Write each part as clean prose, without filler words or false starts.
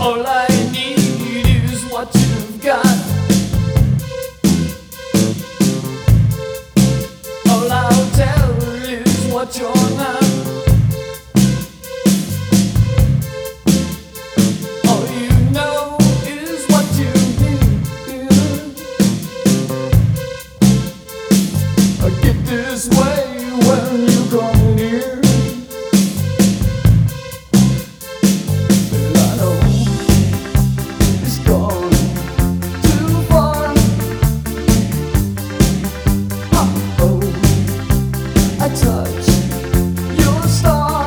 All I need is what you've got. All I'll tell is what you're not. All you know is what you hear. I get this way when you come near. Touch your star,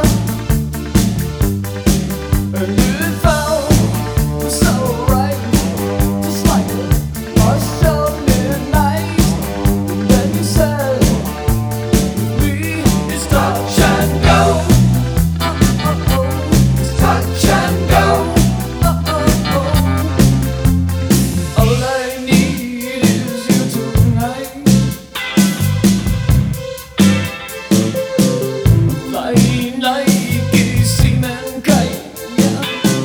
and it felt so right, just like a rush of midnight. And then you said, "Me, it's touch and go. It's touch and go. All I need is you tonight." Like a seaman kite, yeah.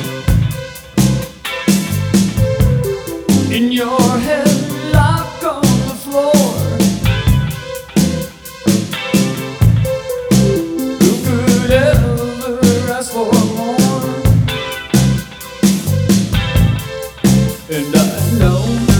In your head, locked on the floor. Who could ever ask for more? And I know